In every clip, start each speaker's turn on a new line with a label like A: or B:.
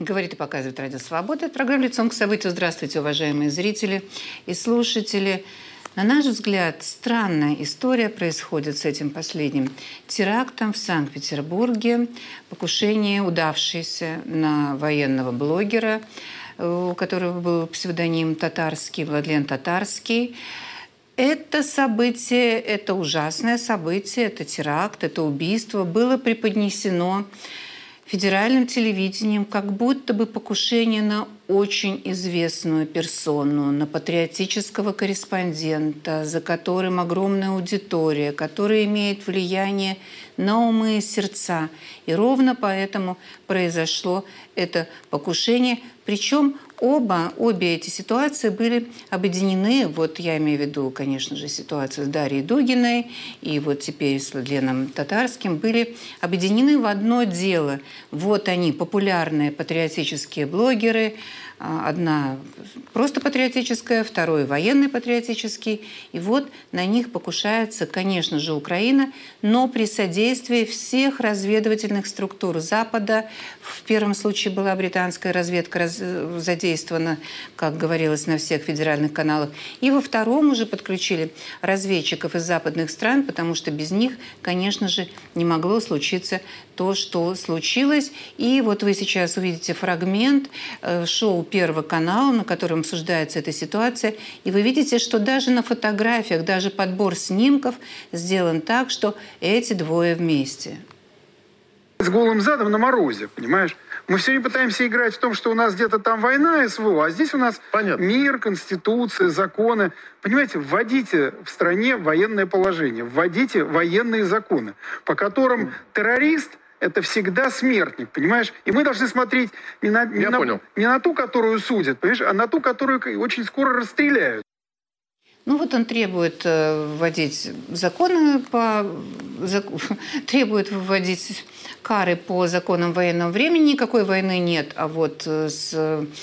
A: Говорит и показывает Радио Свобода. Это программа «Лицом к событию». Здравствуйте, уважаемые зрители и слушатели. На наш взгляд, странная история происходит с этим последним терактом в Санкт-Петербурге. Покушение, удавшееся на военного блогера, у которого был псевдоним Татарский, Владлен Татарский. Это событие, это ужасное событие, это теракт, это убийство было преподнесено федеральным телевидением как будто бы покушение на очень известную персону, на патриотического корреспондента, за которым огромная аудитория, который имеет влияние на умы и сердца. И ровно поэтому произошло это покушение. Причем обе эти ситуации были объединены. Вот я имею в виду, конечно же, ситуацию с Дарьей Дугиной и вот теперь с Владленом Татарским, были объединены в одно дело. Вот они, популярные патриотические блогеры. Одна просто патриотическая, второй военный патриотический. И вот на них покушается, конечно же, Украина, но при содействии всех разведывательных структур Запада. В первом случае была британская разведка задействована, как говорилось, на всех федеральных каналах. И во втором уже подключили разведчиков из западных стран, потому что без них, конечно же, не могло случиться то, что случилось. И вот вы сейчас увидите фрагмент шоу Первого канала, на котором обсуждается эта ситуация. И вы видите, что даже на фотографиях, даже подбор снимков сделан так, что эти двое вместе.
B: С голым задом на морозе, понимаешь? Мы все время пытаемся играть в том, что у нас где-то там война, СВО, а здесь у нас мир, конституция, законы. Понимаете, вводите в стране военное положение, вводите военные законы, по которым террорист – это всегда смертник, понимаешь? И мы должны смотреть не на ту, которую судят, понимаешь, а на ту, которую очень скоро расстреляют.
A: Ну вот он требует вводить законы требует вводить кары по законам военного времени. Никакой войны нет. А вот из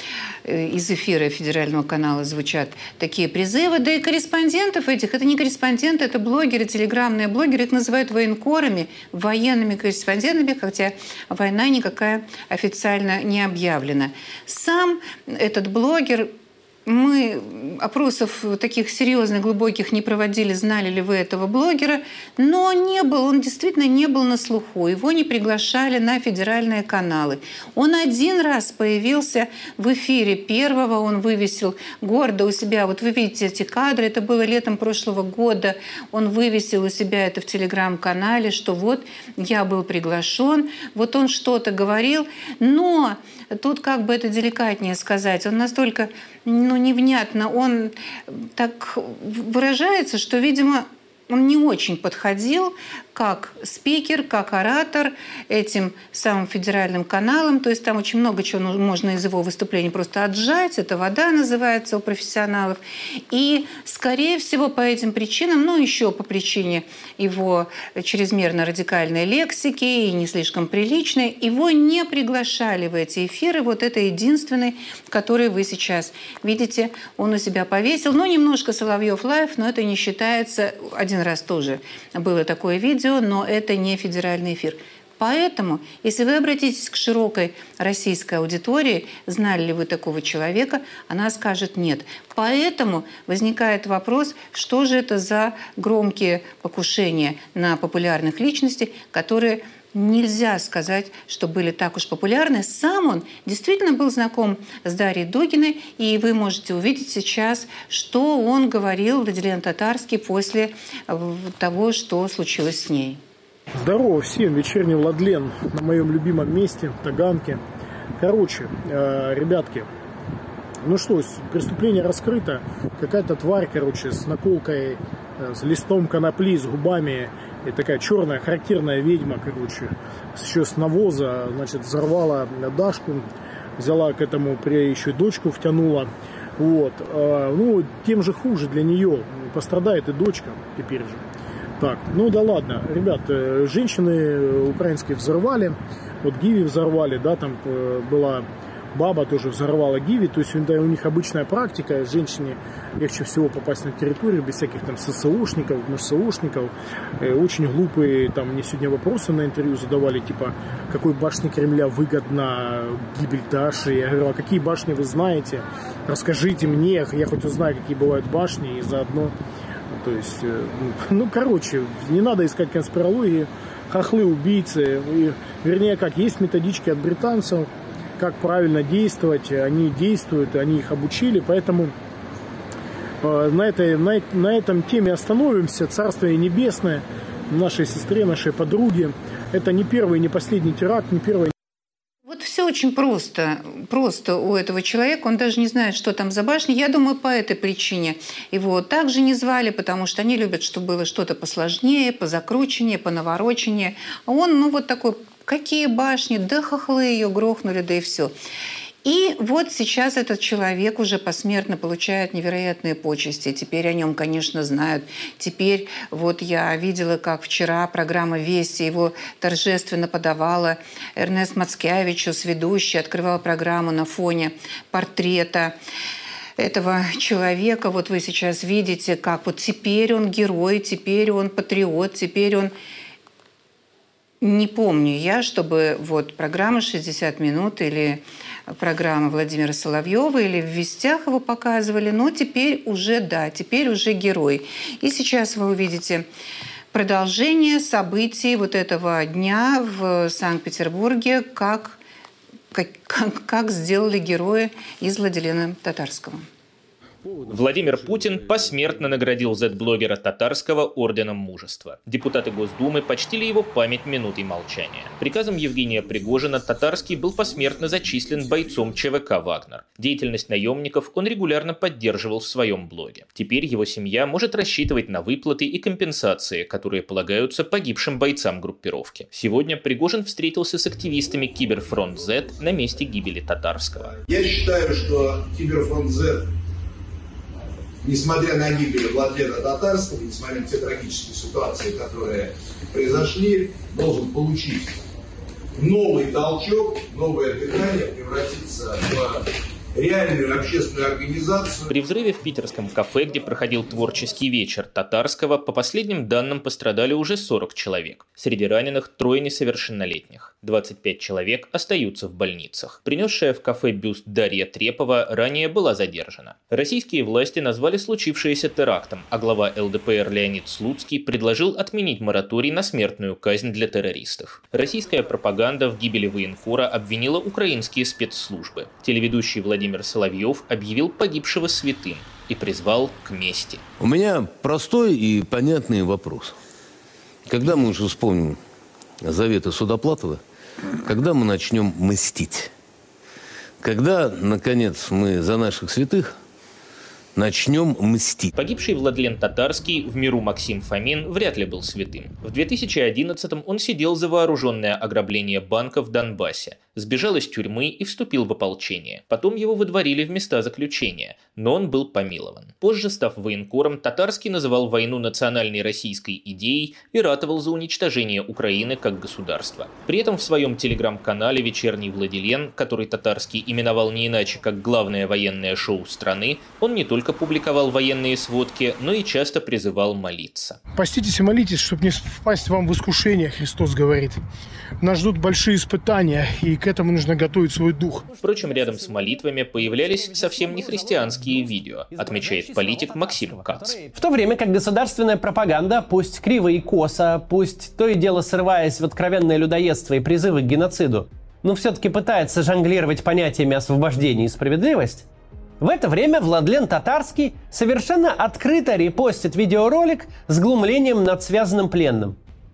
A: эфира федерального канала звучат такие призывы. Да и корреспондентов этих, это не корреспонденты, это блогеры, телеграммные блогеры. Их называют военкорами, военными корреспондентами, хотя война никакая официально не объявлена. Сам этот блогер... Мы опросов таких серьезных, глубоких не проводили, знали ли вы этого блогера, но он действительно не был на слуху, его не приглашали на федеральные каналы. Он один раз появился в эфире Первого, он вывесил гордо у себя, вот вы видите эти кадры, это было летом прошлого года, он вывесил у себя это в телеграм-канале, что вот я был приглашен, вот он что-то говорил, но тут как бы это деликатнее сказать, он настолько... невнятно, он так выражается, что, видимо, он не очень подходил как спикер, как оратор этим самым федеральным каналам. То есть там очень много чего можно из его выступлений просто отжать. Это вода называется у профессионалов. И, скорее всего, по этим причинам, еще по причине его чрезмерно радикальной лексики и не слишком приличной, его не приглашали в эти эфиры. Вот это единственный, который вы сейчас видите, он у себя повесил. Немножко Соловьев лайв, но это не считается. Один раз тоже было такое видео, но это не федеральный эфир. Поэтому, если вы обратитесь к широкой российской аудитории, знали ли вы такого человека, она скажет нет. Поэтому возникает вопрос, что же это за громкие покушения на популярных личностей, которые нельзя сказать, что были так уж популярны. Сам он действительно был знаком с Дарьей Дугиной, и вы можете увидеть сейчас, что он говорил, Владлен Татарский, после того, что случилось с ней.
C: Здорово всем, вечерний Владлен на моем любимом месте, Таганке. Ребятки, преступление раскрыто. Какая-то тварь, с наколкой, с листом конопли, с губами. И такая черная, характерная ведьма, еще с навоза, взорвала Дашку, взяла к этому, еще дочку втянула. Тем же хуже для нее, пострадает и дочка теперь же. Так, да ладно, ребят, женщины украинские взорвали, Гиви взорвали, там была баба тоже взорвала Гиви. То есть у них обычная практика. Женщине легче всего попасть на территорию без всяких там ССОшников, МСОшников. Очень глупые там мне сегодня вопросы на интервью задавали, типа, какой башне Кремля выгодна гибель Даши. Я говорю, а какие башни вы знаете? Расскажите мне, я хоть узнаю, какие бывают башни, и заодно... То есть, короче, не надо искать конспирологии, хохлы, убийцы. Вернее, как, есть методички от британцев, как правильно действовать. Они действуют, они их обучили, поэтому на этом теме остановимся. Царствие небесное нашей сестре, нашей подруге. Это не первый, не последний теракт, не первый.
A: Вот все очень просто у этого человека. Он даже не знает, что там за башня. Я думаю, по этой причине его также не звали, потому что они любят, чтобы было что-то посложнее, позакрученнее, понавороченнее. А он, вот такой, какие башни? Да хохлы ее грохнули, да и все. И вот сейчас этот человек уже посмертно получает невероятные почести. Теперь о нем, конечно, знают. Теперь вот я видела, как вчера программа «Вести» его торжественно подавала. Эрнест Мацкевичус, ведущий, открывал программу на фоне портрета этого человека. Вот вы сейчас видите, как вот теперь он герой, теперь он патриот, теперь он... Не помню я, чтобы вот программа «60 минут» или программа Владимира Соловьева или в «Вестях» его показывали, но теперь уже, да, теперь уже герой. И сейчас вы увидите продолжение событий вот этого дня в Санкт-Петербурге, как сделали героя из Владилена Татарского.
D: Владимир Путин посмертно наградил зет-блогера Татарского орденом Мужества. Депутаты Госдумы почтили его память минутой молчания. Приказом Евгения Пригожина Татарский был посмертно зачислен бойцом ЧВК «Вагнер». Деятельность наемников он регулярно поддерживал в своем блоге. Теперь его семья может рассчитывать на выплаты и компенсации, которые полагаются погибшим бойцам группировки. Сегодня Пригожин встретился с активистами Киберфронт Z на месте гибели Татарского.
E: Я считаю, что Киберфронт Z, несмотря на гибель Владлена Татарского, несмотря на те трагические ситуации, которые произошли, должен получить новый толчок, новое дыхание, превратиться в реальную общественную организацию.
D: При взрыве в питерском кафе, где проходил творческий вечер Татарского, по последним данным пострадали уже 40 человек. Среди раненых 3 несовершеннолетних. 25 человек остаются в больницах. Принесшая в кафе бюст Дарья Трепова ранее была задержана. Российские власти назвали случившееся терактом, а глава ЛДПР Леонид Слуцкий предложил отменить мораторий на смертную казнь для террористов. Российская пропаганда в гибели военкора обвинила украинские спецслужбы. Телеведущий Владимир Соловьев объявил погибшего святым и призвал к мести.
F: У меня простой и понятный вопрос. Когда мы уже вспомним заветы Судоплатова, когда мы начнем мстить? Когда, наконец, мы за наших святых начнем мстить?
D: Погибший Владлен Татарский, в миру Максим Фомин, вряд ли был святым. В 2011-м он сидел за вооруженное ограбление банка в Донбассе, сбежал из тюрьмы и вступил в ополчение. Потом его выдворили в места заключения, но он был помилован. Позже, став военкором, Татарский называл войну национальной российской идеей и ратовал за уничтожение Украины как государства. При этом в своем телеграм-канале «Вечерний Владилен», который Татарский именовал не иначе как главное военное шоу страны, он не только публиковал военные сводки, но и часто призывал молиться.
C: Поститесь и молитесь, чтобы не впасть вам в искушение, Христос говорит. Нас ждут большие испытания, и к этому нужно готовить свой дух.
D: Впрочем, рядом с молитвами появлялись совсем не христианские видео, отмечает политик Максим Кац.
G: В то время как государственная пропаганда, пусть криво и косо, пусть то и дело срываясь в откровенное людоедство и призывы к геноциду, но все-таки пытается жонглировать понятиями освобождения и справедливость, в это время Владлен Татарский совершенно открыто репостит видеоролик с глумлением над связанным пленным.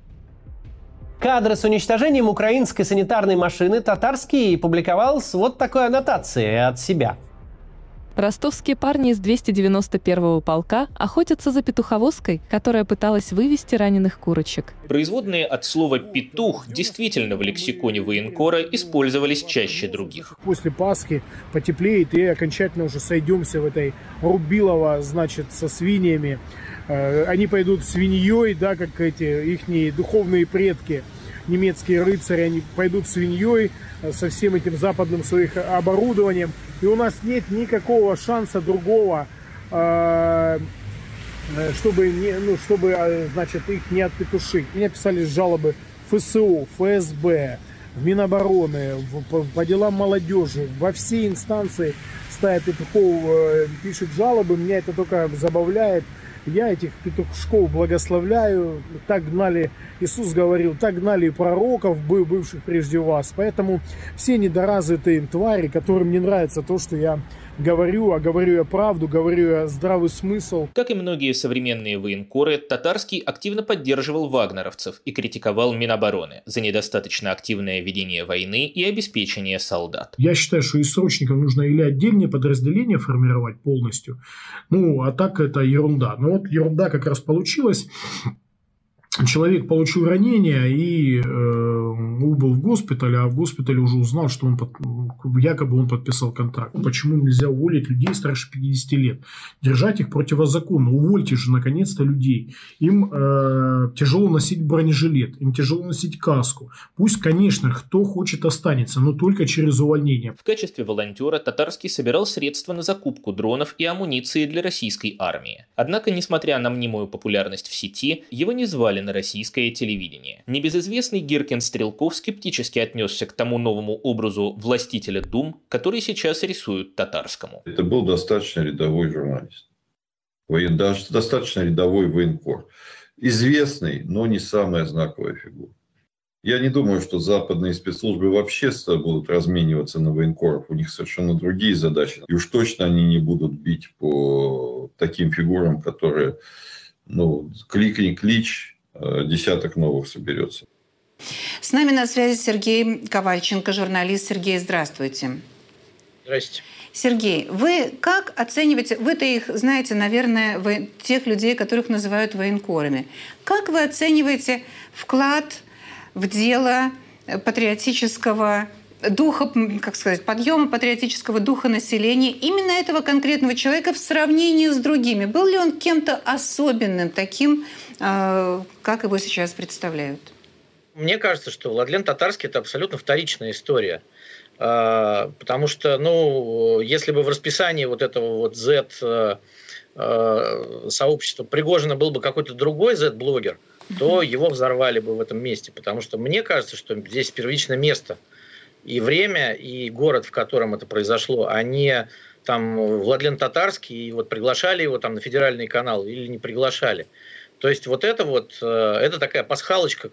G: Кадры с уничтожением украинской санитарной машины Татарский публиковал с вот такой аннотацией от себя.
H: Ростовские парни из 291-го полка охотятся за петуховозкой, которая пыталась вывести раненых курочек.
D: Производные от слова «петух» действительно в лексиконе военкора использовались чаще других.
C: После Пасхи потеплеет и окончательно уже сойдемся в этой Рубилово, значит, со свиньями. Они пойдут свиньей, да, как эти ихние духовные предки. немецкие рыцари, они пойдут свиньей со всем этим западным своим оборудованием. И у нас нет никакого шанса другого, чтобы значит, их не отпетушить. Мне писали жалобы в ФСО, ФСБ, в Минобороны, по делам молодежи, во все инстанции стая петухов пишет жалобы. Меня это только забавляет. Я этих петушков благословляю. Так гнали, Иисус говорил, так гнали и пророков, бывших прежде вас. Поэтому все недоразвитые твари, которым не нравится то, что я говорю, а говорю я правду, говорю я здравый смысл.
D: Как и многие современные военкоры, Татарский активно поддерживал вагнеровцев и критиковал Минобороны за недостаточно активное ведение войны и обеспечение солдат.
C: Я считаю, что из срочников нужно или отдельные подразделения формировать полностью, а так это ерунда. Но вот ерунда как раз получилась. Человек получил ранение и убыл в госпитале, а в госпитале уже узнал, что якобы он подписал контракт. Почему нельзя уволить людей старше 50 лет? Держать их противозаконно. Увольте же наконец-то людей. Им тяжело носить бронежилет, им тяжело носить каску. Пусть, конечно, кто хочет останется, но только через увольнение.
D: В качестве волонтера Татарский собирал средства на закупку дронов и амуниции для российской армии. Однако, несмотря на мнимую популярность в сети, его не звали на российское телевидение. Небезызвестный Гиркин Стрелков скептически отнесся к тому новому образу властителя дум, который сейчас рисуют Татарскому.
I: Это был достаточно рядовой журналист. Даже достаточно рядовой военкор. Известный, но не самая знаковая фигура. Я не думаю, что западные спецслужбы вообще будут размениваться на военкоров. У них совершенно другие задачи. И уж точно они не будут бить по таким фигурам, которые, клик-не клич, десяток новых соберется.
A: С нами на связи Сергей Ковальченко, журналист. Сергей, здравствуйте.
J: Здравствуйте.
A: Сергей, вы как оцениваете, вы-то их знаете, наверное, тех людей, которых называют военкорами. Как вы оцениваете вклад в дело патриотического духа, подъема патриотического духа населения именно этого конкретного человека в сравнении с другими? Был ли он кем-то особенным, таким, как его сейчас представляют?
J: Мне кажется, что Владлен Татарский – это абсолютно вторичная история. Потому что, если бы в расписании вот этого Z сообщества Пригожина был бы какой-то другой Z-блогер, то его взорвали бы в этом месте. Потому что мне кажется, что здесь первичное место и время, и город, в котором это произошло, а не там Владлен Татарский, и приглашали его там на федеральный канал или не приглашали. То есть это такая пасхалочка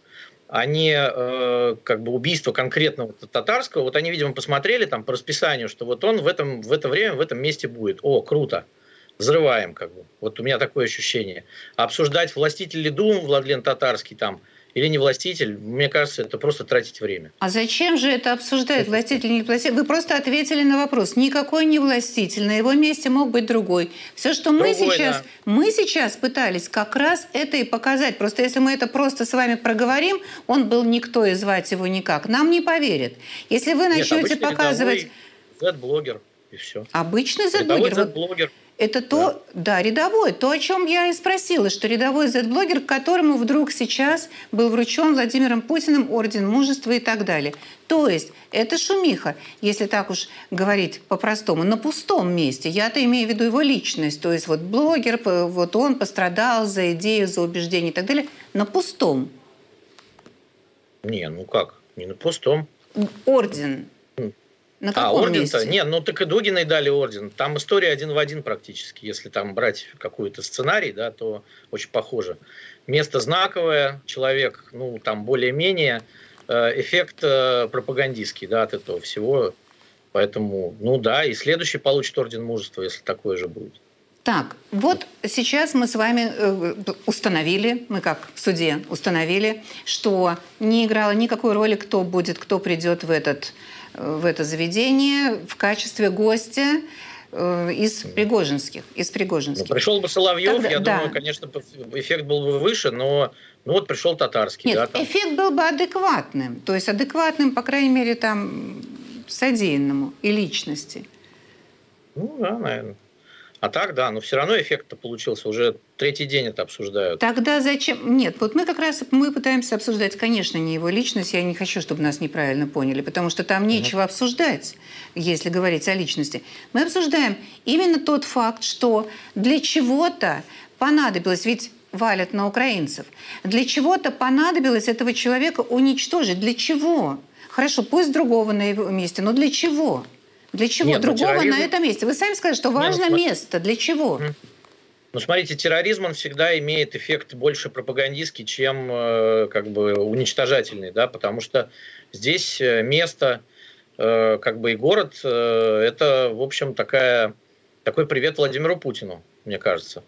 J: а не убийство конкретного Татарского. Вот они, видимо, посмотрели там по расписанию, что вот он в это время в этом месте будет. О, круто. Взрываем Вот у меня такое ощущение. А обсуждать властитель ли дум Владлен Татарский там или не властитель, мне кажется, это просто тратить время.
A: А зачем же это обсуждать, властитель или не властитель? Вы просто ответили на вопрос. Никакой не властитель, на его месте мог быть другой. Все, что мы сейчас пытались как раз это и показать. Просто если мы это просто с вами проговорим, он был никто и звать его никак. Нам не поверят. Если вы начнете показывать...
J: Z-блогер и все.
A: Обычный Z-блогер.
J: Z-блогер.
A: Это то, да, рядовой, то, о чем я и спросила, что рядовой Z-блогер, которому вдруг сейчас был вручен Владимиром Путиным орден мужества и так далее. То есть это шумиха, если так уж говорить по-простому, на пустом месте. Я-то имею в виду его личность. То есть блогер, он пострадал за идею, за убеждение и так далее, на пустом.
J: Не на пустом.
A: Орден. На каком
J: орден-то?
A: месте?
J: Нет, так и Дугиной дали орден. Там история один в один практически. Если там брать какой-то сценарий, да, то очень похоже. Место знаковое, человек, там более-менее, эффект пропагандистский, да, от этого всего. Поэтому, и следующий получит орден мужества, если такое же будет.
A: Так, вот сейчас мы с вами установили, мы как в суде установили, что не играло никакой роли, кто придет в это заведение в качестве гостя из пригожинских.
J: Пришел бы Соловьев, думаю, конечно, эффект был бы выше, но пришел Татарский.
A: Нет, эффект был бы адекватным. То есть адекватным, по крайней мере, там, содеянному и личности.
J: Наверное. А так, да, но все равно эффект-то получился. Уже третий день это обсуждают.
A: Тогда зачем? Нет, вот мы как раз пытаемся обсуждать, конечно, не его личность. Я не хочу, чтобы нас неправильно поняли, потому что там нечего обсуждать, если говорить о личности. Мы обсуждаем именно тот факт, что для чего-то понадобилось, ведь валят на украинцев, для чего-то понадобилось этого человека уничтожить. Для чего? Хорошо, пусть другого на его месте, но для чего? Для чего другого на этом месте? Вы сами сказали, что важно место. Для чего?
J: Ну, смотрите, терроризм, он всегда имеет эффект больше пропагандистский, чем как бы уничтожательный, да, потому что здесь место, как бы и город, это, в общем, такой привет Владимиру Путину, мне кажется.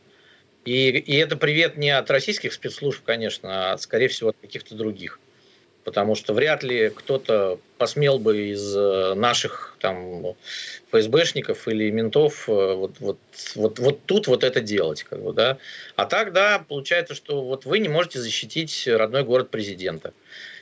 J: И это привет не от российских спецслужб, конечно, а, скорее всего, от каких-то других. Потому что вряд ли кто-то посмел бы из наших там ФСБшников или ментов вот тут вот это делать. Как бы, да? А так, да, получается, что вот вы не можете защитить родной город президента.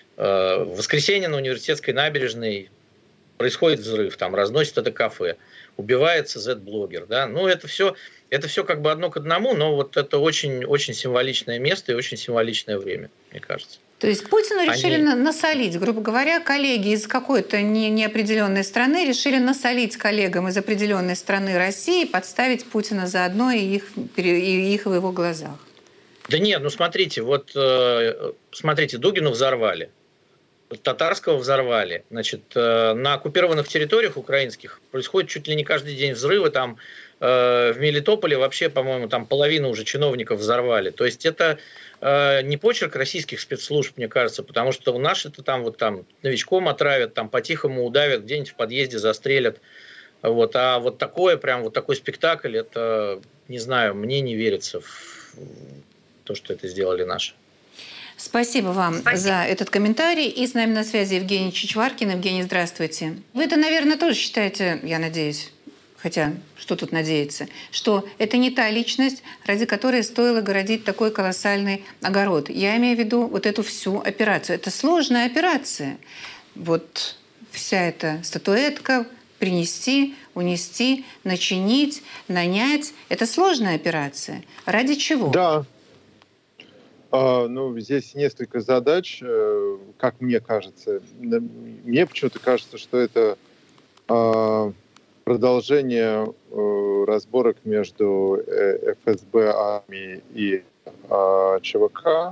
J: В воскресенье на Университетской набережной происходит взрыв, там разносит это кафе, убивается Z-блогер. Да? Ну, это все как бы одно к одному, но вот это очень, очень символичное место и очень символичное время, мне кажется.
A: То есть Путину решили насолить, грубо говоря, коллеги из какой-то неопределенной страны решили насолить коллегам из определенной страны России, подставить Путина заодно и их в его глазах.
J: Да нет, ну смотрите, смотрите, Дугину взорвали, Татарского взорвали. Значит, на оккупированных территориях украинских происходит чуть ли не каждый день взрывы. Там в Мелитополе вообще, по-моему, там половину уже чиновников взорвали. То есть это не почерк российских спецслужб, мне кажется, потому что у нас это там новичком отравят, там по-тихому удавят, где-нибудь в подъезде застрелят. Вот. А вот такой спектакль, это, не знаю, мне не верится в то, что это сделали наши.
A: Спасибо вам за этот комментарий. И с нами на связи Евгений Чичваркин. Евгений, здравствуйте. Вы это, наверное, тоже считаете, я надеюсь, хотя что тут надеяться, что это не та личность, ради которой стоило городить такой колоссальный огород. Я имею в виду вот эту всю операцию. Это сложная операция. Вот вся эта статуэтка принести, унести, начинить, нанять. Это сложная операция. Ради чего?
K: Да. Ну, здесь несколько задач, как мне кажется. Мне почему-то кажется, что это продолжение разборок между ФСБ, армией и ЧВК.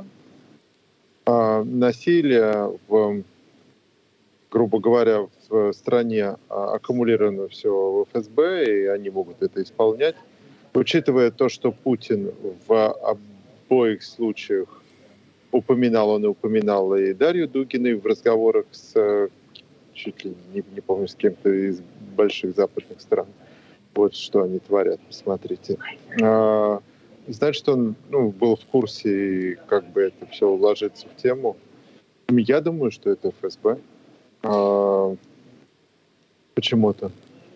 K: Насилие, грубо говоря, в стране аккумулировано все в ФСБ, и они могут это исполнять. Учитывая то, что Путин в обоих случаях упоминал и Дарью Дугиной в разговорах с, чуть ли не помню, с кем-то из больших западных стран. Вот что они творят, посмотрите. Значит, он был в курсе, и как бы это все уложится в тему. Я думаю, что это ФСБ. Почему-то.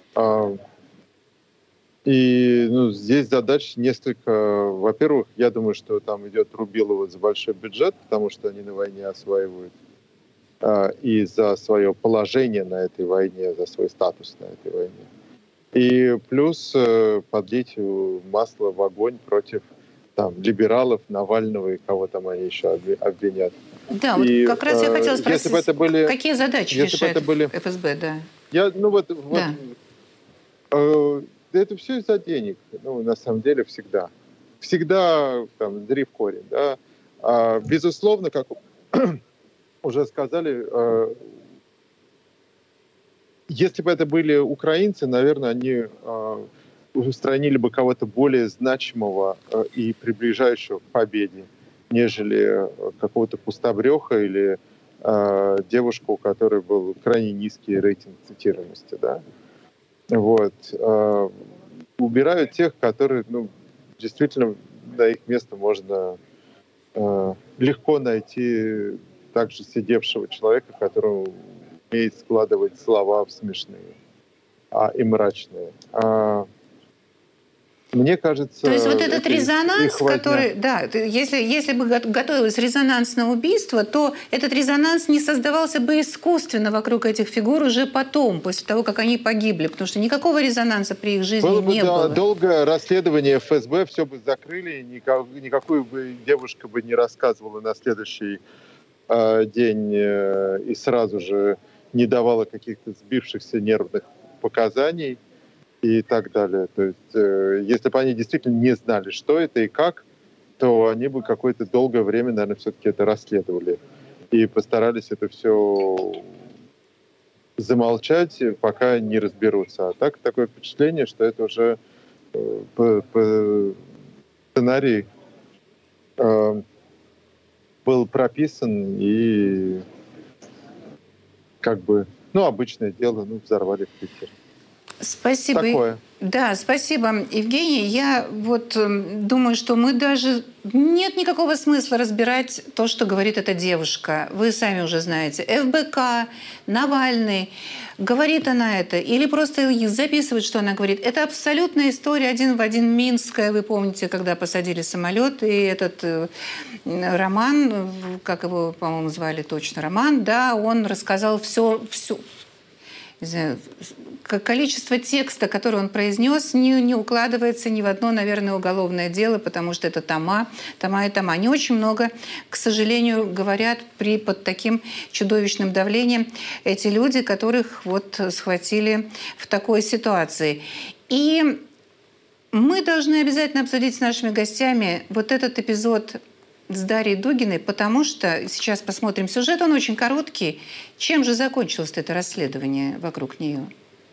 K: И здесь задач несколько. Во-первых, я думаю, что там идет Рубилова за большой бюджет, потому что они на войне осваивают. И за свое положение на этой войне, за свой статус на этой войне. И плюс подлить масло в огонь против либералов, Навального и кого там они еще обвинят.
A: Да, и, вот как раз я хотела спросить, какие задачи решает ФСБ? Да.
K: Это все из-за денег. На самом деле, всегда. Всегда дрив корень. Да? Безусловно, как уже сказали, если бы это были украинцы, наверное, они устранили бы кого-то более значимого и приближающего к победе, нежели какого-то пустобреха или девушку, у которой был крайне низкий рейтинг цитируемости. Да? Вот. Убирают тех, которые, действительно, на их место можно легко найти также сидевшего человека, который умеет складывать слова в смешные и мрачные. Мне кажется...
A: То есть вот этот резонанс, который... Да, если бы готовилось резонансное убийство, то этот резонанс не создавался бы искусственно вокруг этих фигур уже потом, после того, как они погибли, потому что никакого резонанса при их жизни не было.
K: Долгое расследование ФСБ, все бы закрыли, никакую бы девушка бы не рассказывала на следующий день и сразу же не давала каких-то сбившихся нервных показаний и так далее. То есть, если бы они действительно не знали, что это и как, то они бы какое-то долгое время, наверное, все-таки это расследовали. И постарались это все замолчать, пока не разберутся. А так, такое впечатление, что это уже по сценарий был прописан и как бы, обычное дело, взорвали в Питере.
A: Спасибо.
K: Такое.
A: Да, спасибо, Евгений. Я вот думаю, что мы даже... Нет никакого смысла разбирать то, что говорит эта девушка. Вы сами уже знаете. ФБК, Навальный. Говорит она это или просто записывает, что она говорит. Это абсолютная история один в один минская. Вы помните, когда посадили самолет, и этот Роман, как его, по-моему, звали точно, Роман, да, он рассказал все не знаю, количество текста, который он произнес, не укладывается ни в одно, наверное, уголовное дело, потому что это тома. Они очень много, к сожалению, говорят под таким чудовищным давлением эти люди, которых вот схватили в такой ситуации. И мы должны обязательно обсудить с нашими гостями вот этот эпизод с Дарьей Дугиной, потому что сейчас посмотрим сюжет, он очень короткий. Чем же закончилось это расследование вокруг нее?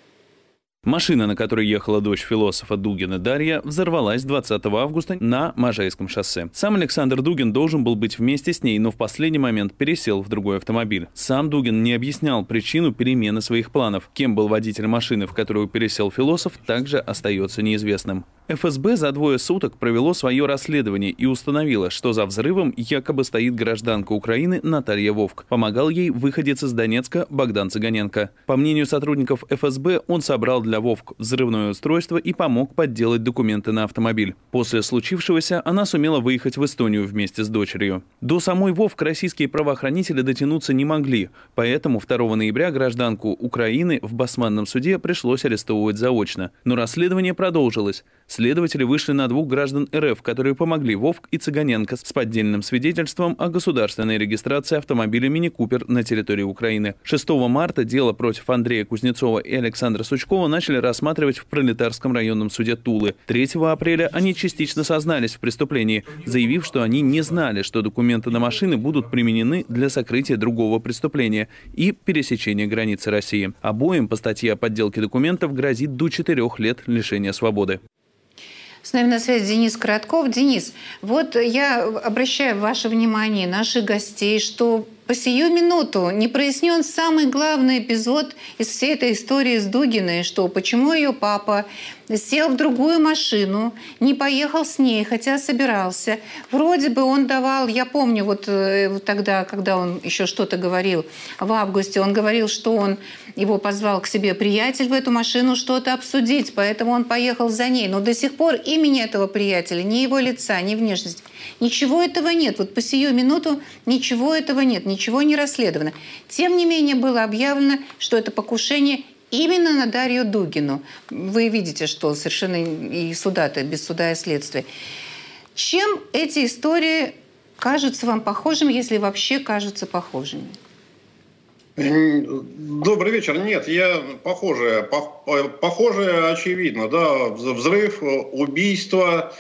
L: Машина, на которой ехала дочь философа Дугина Дарья, взорвалась 20 августа на Можайском шоссе. Сам Александр Дугин должен был быть вместе с ней, но в последний момент пересел в другой автомобиль. Сам Дугин не объяснял причину перемены своих планов. Кем был водитель машины, в которую пересел философ, также остается неизвестным. ФСБ за 2 суток провело свое расследование и установило, что за взрывом якобы стоит гражданка Украины Наталья Вовк. Помогал ей выходец из Донецка Богдан Цыганенко. По мнению сотрудников ФСБ, он собрал для Вовк взрывное устройство и помог подделать документы на автомобиль. После случившегося она сумела выехать в Эстонию вместе с дочерью. До самой Вовк российские правоохранители дотянуться не могли, поэтому 2 ноября гражданку Украины в Басманном суде пришлось арестовывать заочно. Но расследование продолжилось. Следователи вышли на 2 граждан РФ, которые помогли Вовк и Цыганенко с поддельным свидетельством о государственной регистрации автомобиля «Мини Купер» на территории Украины. 6 марта дело против Андрея Кузнецова и Александра Сучкова начали рассматривать в Пролетарском районном суде Тулы. 3 апреля они частично сознались в преступлении, заявив, что они не знали, что документы на машины будут применены для сокрытия другого преступления и пересечения границы России. Обоим по статье о подделке документов грозит до 4 лет лишения свободы.
A: С нами на связи Денис Коротков. Денис, вот я обращаю ваше внимание, наших гостей, что по сию минуту не прояснен самый главный эпизод из всей этой истории с Дугиной, что почему ее папа сел в другую машину, не поехал с ней, хотя собирался. Вроде бы он давал, я помню, вот тогда, когда он еще что-то говорил, в августе, он говорил, что его позвал к себе приятель в эту машину что-то обсудить, поэтому он поехал за ней. Но до сих пор имени этого приятеля, ни его лица, ни внешности, ничего этого нет. Вот по сию минуту ничего этого нет, ничего не расследовано. Тем не менее было объявлено, что это покушение именно на Дарью Дугину. Вы видите, что совершенно и суда-то, без суда и следствия. Чем эти истории кажутся вам похожими, если вообще кажутся похожими?
M: Добрый вечер. Нет, похожее очевидно. Да, взрыв, убийство,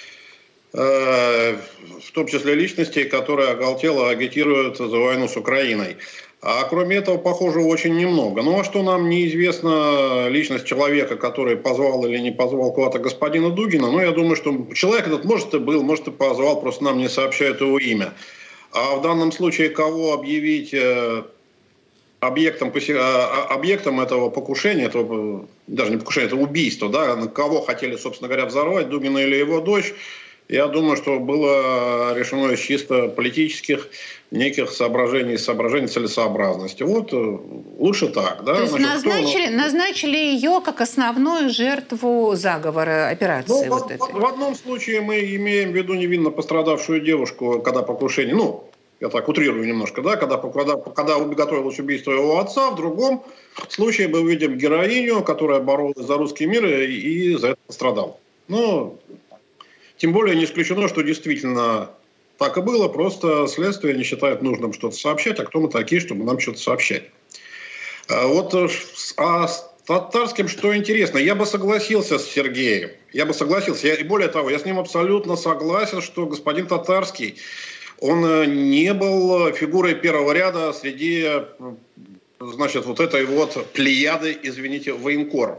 M: в том числе личностей, которые оголтело агитируют за войну с Украиной. А кроме этого, похоже, очень немного. Ну а что нам неизвестна личность человека, который позвал или не позвал куда-то господина Дугина? Ну, я думаю, что человек этот, может, и был, может, и позвал, просто нам не сообщают его имя. А в данном случае кого объявить объектом этого покушения, этого, даже не покушения, это убийство, да, кого хотели, собственно говоря, взорвать, Дугина или его дочь, я думаю, что было решено из чисто политических неких соображений целесообразности. Вот лучше так. Да?
A: То есть назначили ее как основную жертву заговора, операции.
M: В одном случае мы имеем в виду невинно пострадавшую девушку, когда покушение, я так утрирую немножко, да, когда готовилось убийство его отца, в другом случае мы видим героиню, которая боролась за русский мир и за это пострадала. Тем более не исключено, что действительно так и было, просто следствие не считает нужным что-то сообщать, а кто мы такие, чтобы нам что-то сообщать. С Татарским что интересно, я бы согласился с Сергеем, и более того, я с ним абсолютно согласен, что господин Татарский, он не был фигурой первого ряда среди, вот этой вот плеяды, военкоров.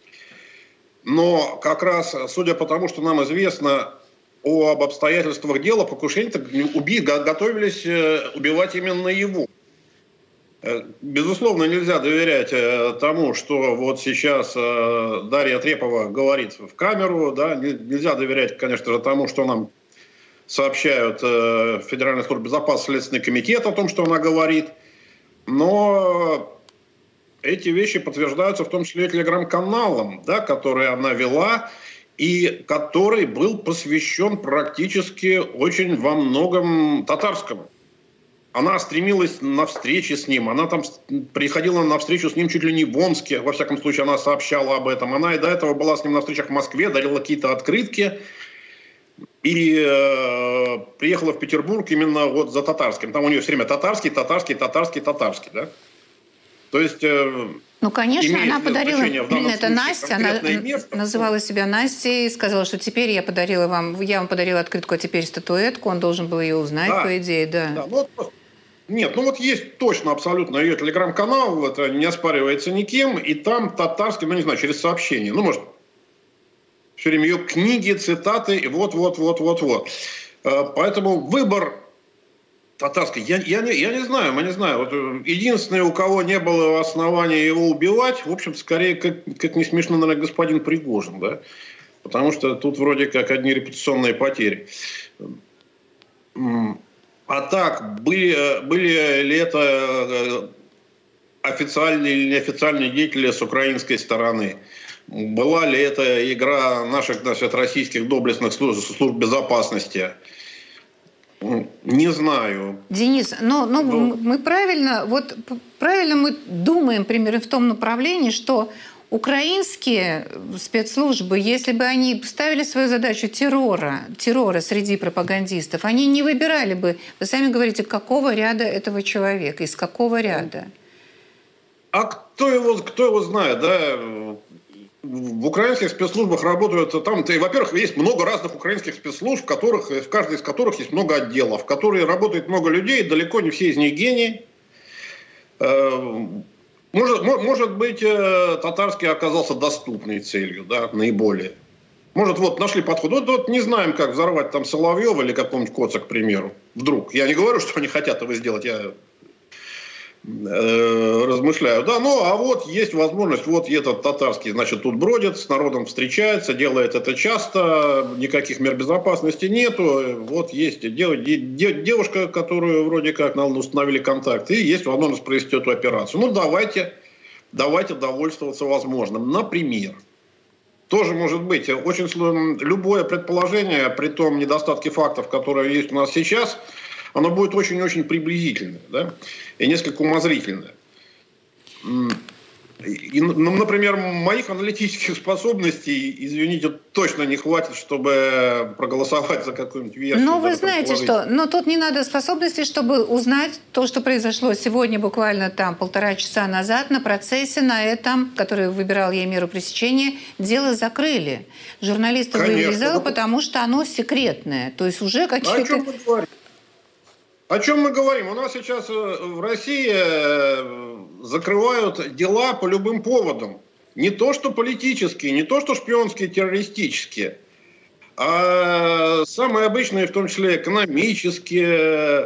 M: Но как раз, судя по тому, что нам известно об обстоятельствах дела, покушения готовились убивать именно его. Безусловно, нельзя доверять тому, что вот сейчас Дарья Трепова говорит в камеру. Да? Нельзя доверять, конечно же, тому, что нам сообщают Федеральная служба безопасности, Следственный комитет о том, что она говорит. Но эти вещи подтверждаются в том числе и телеграм-каналом, да, который она вела, и который был посвящен практически очень во многом Татарскому. Она стремилась на встречи с ним, она там приходила на встречу с ним чуть ли не в Омске, во всяком случае она сообщала об этом. Она и до этого была с ним на встречах в Москве, дарила какие-то открытки и приехала в Петербург именно вот за Татарским. Там у нее все время Татарский, да? То есть...
A: конечно, она подарила, это Настя, она называла себя Настей и сказала, что теперь я вам подарила открытку, а теперь статуэтку, он должен был ее узнать, по идее, да.
M: Нет, есть точно абсолютно ее телеграм-канал, это не оспаривается никем, и там Татарский, не знаю, через сообщение, может, все время ее книги, цитаты, и вот. Поэтому выбор Татарский, я не знаю, мы не знаем. Вот единственное, у кого не было основания его убивать, в общем, скорее, как не смешно, наверное, господин Пригожин, да? Потому что тут вроде как одни репутационные потери. А так, были ли это официальные или неофициальные деятели с украинской стороны? Была ли это игра наших, российских доблестных служб безопасности? Не знаю.
A: Денис, мы правильно мы думаем примерно в том направлении, что украинские спецслужбы, если бы они ставили свою задачу террора среди пропагандистов, они не выбирали бы, вы сами говорите, какого ряда этого человека, из какого ряда?
M: А кто его знает, да? В украинских спецслужбах работают во-первых, есть много разных украинских спецслужб, в каждой из которых есть много отделов, в которых работает много людей, далеко не все из них гении. Может быть, Татарский оказался доступной целью, да, наиболее. Может, нашли подход. Не знаем, как взорвать там Соловьева или какого-нибудь Коца, к примеру. Вдруг. Я не говорю, что они хотят этого сделать, я размышляю. Да, есть возможность, этот Татарский, тут бродит, с народом встречается, делает это часто, никаких мер безопасности нету. Есть девушка, которую вроде как установили контакт, и есть возможность провести эту операцию. Давайте довольствоваться возможным. Например, тоже может быть любое предположение, при том недостатке фактов, которые есть у нас сейчас, оно будет очень-очень приблизительное, да, и несколько умозрительное. Например, моих аналитических способностей, извините, точно не хватит, чтобы проголосовать за какую-нибудь версию.
A: Вы знаете что, тут не надо способностей, чтобы узнать то, что произошло сегодня, буквально 1,5 часа назад, на процессе на этом, который выбирал ей меру пресечения, дело закрыли. Журналисты вывели из зала, потому что оно секретное. То есть уже какие-то...
M: О чем мы говорим? О чем мы говорим? У нас сейчас в России закрывают дела по любым поводам. Не то, что политические, не то, что шпионские, террористические, а самые обычные, в том числе экономические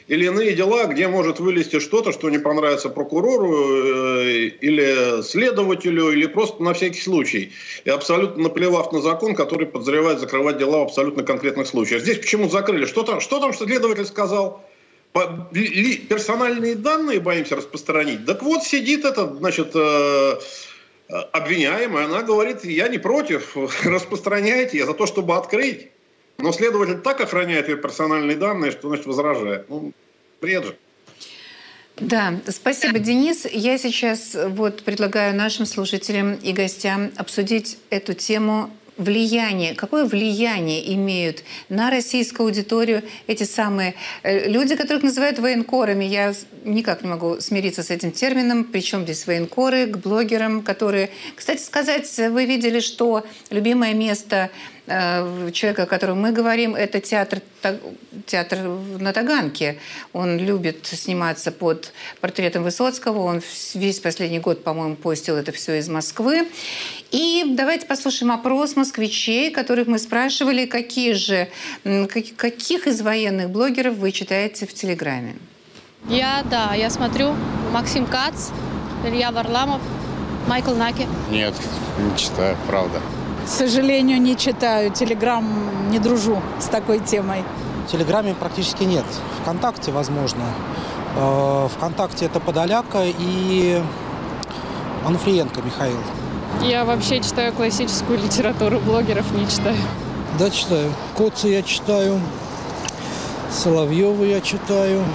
M: или иные дела, где может вылезти что-то, что не понравится прокурору или следователю, или просто на всякий случай. И абсолютно наплевав на закон, который подозревает закрывать дела в абсолютно конкретных случаях. Здесь почему закрыли? Что там следователь сказал? Персональные данные боимся распространить. Так вот, сидит этот, значит, обвиняемая, она говорит, я не против, распространяйте, я за то, чтобы открыть. Но следователь так охраняет ее персональные данные, что, значит, возражает. Ну, бред же.
A: Да, спасибо, Денис. Я сейчас вот предлагаю нашим слушателям и гостям обсудить эту тему влияние. Какое влияние имеют на российскую аудиторию эти самые люди, которых называют военкорами? Я никак не могу смириться с этим термином. Причем здесь военкоры к блогерам, которые... Кстати сказать, вы видели, что любимое место человека, о котором мы говорим, это театр на Таганке. Он любит сниматься под портретом Высоцкого. Он весь последний год, по-моему, постил это все из Москвы. И давайте послушаем опрос москвичей, которых мы спрашивали, каких из военных блогеров вы читаете в Телеграме.
N: Я смотрю Максим Кац, Илья Варламов, Майкл Наки.
O: Нет, не читаю, правда.
P: К сожалению, не читаю. Телеграм не дружу с такой темой.
Q: В Телеграме практически нет. ВКонтакте, возможно. ВКонтакте это Подоляка и Ануфриенко Михаил.
R: Я вообще читаю классическую литературу, блогеров не читаю.
S: Да, читаю. Коца я читаю, Соловьева я читаю,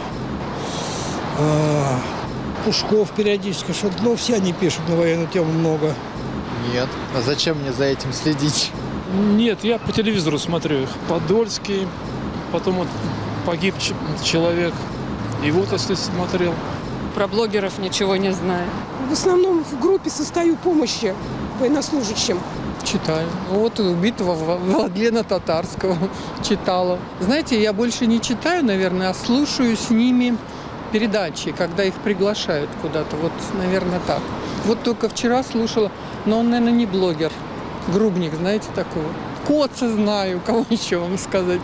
S: Пушков периодически что-то. Но все они пишут на военную тему много.
O: Нет. А зачем мне за этим следить?
T: Нет, я по телевизору смотрю их. Подольский, потом вот погиб человек. И вот если смотрел.
R: Про блогеров ничего не знаю.
U: В основном в группе состою помощи военнослужащим.
V: Читаю. Вот «Битва Владлена Татарского» читала. Знаете, я больше не читаю, наверное, а слушаю с ними передачи, когда их приглашают куда-то. Вот, наверное, так. Вот только вчера слушала, но он, наверное, не блогер. Грубник, знаете, такого. Коца знаю, кого еще вам сказать.